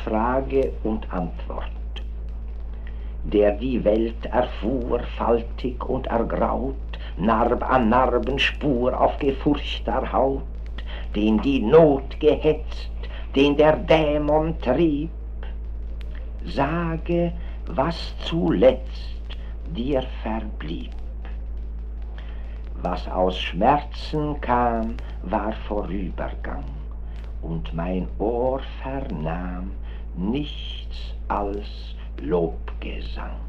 Frage und Antwort. Der die Welt erfuhr, faltig und ergraut, Narb an Narben Spur auf gefurchter Haut, den die Not gehetzt, den der Dämon trieb. Sage, was zuletzt dir verblieb. Was aus Schmerzen kam, war Vorübergang, und mein Ohr vernahm nichts als Lobgesang.